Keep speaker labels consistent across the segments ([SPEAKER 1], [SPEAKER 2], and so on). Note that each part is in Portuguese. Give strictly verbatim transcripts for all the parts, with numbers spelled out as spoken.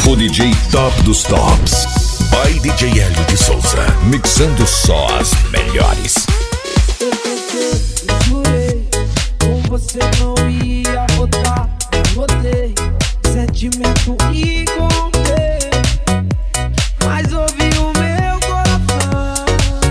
[SPEAKER 1] O D J top dos tops. By D J Hélio de Souza, mixando só as melhores.
[SPEAKER 2] Eu tentei, eu jurei, com você não ia voltar. Voltei, sentimento encontrei, mas ouvi o meu coração.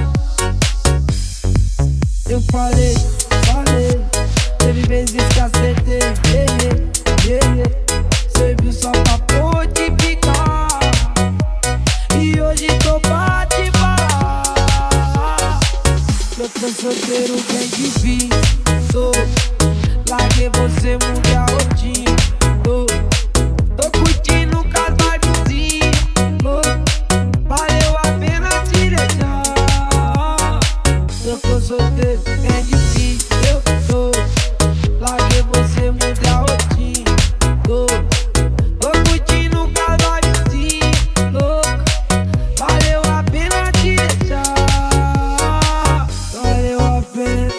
[SPEAKER 2] Eu falei, falei, teve vezes que acertei, errei, errei. Cê viu só pra fortificar, e hoje tô pra te falar. Eu tô solteiro, bem difícil. Larguei você, mudei a rotina. Tô, tô curtindo com as vibezinhas. Valeu a pena te deixar. Eu tô solteiro, bem difícil. Eu tô, larguei você, mudei a rotina. Tô, tô curtindo com as vibezinhas. Valeu a pena te deixar. Valeu a pena.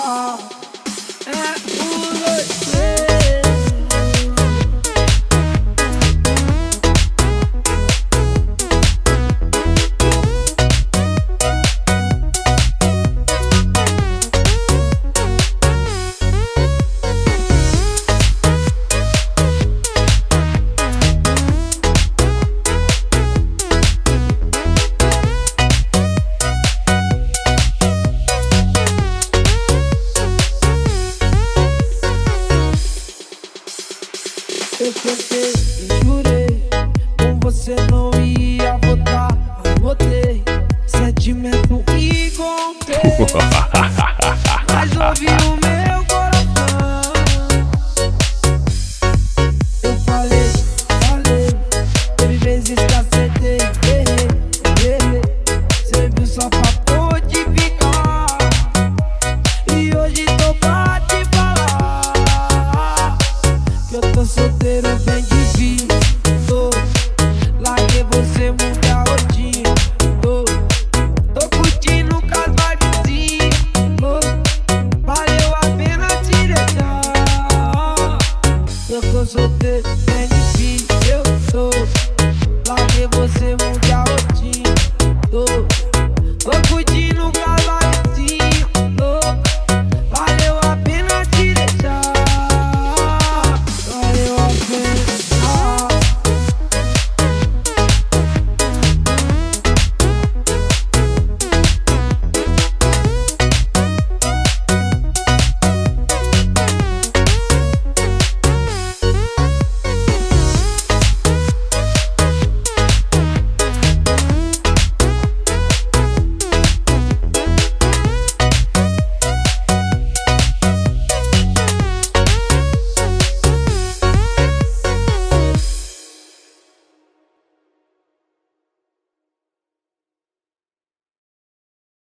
[SPEAKER 2] Eu tentei, eu jurei, com você não ia voltar. Voltei, sentimento encontrei, mas ouvi o meu coração. Eu falei, falei, teve vezes que acertei, errei, errei. Cê viu só pra fortificar, e hoje tô pra te falar que eu tô solteiro, bem difícil. Tô, larguei você, mudei a rotina. Tô, tô curtindo com as vibezinhas. Valeu a pena te deixar. Eu tô solteiro, bem difícil. Eu tô, larguei você, mudei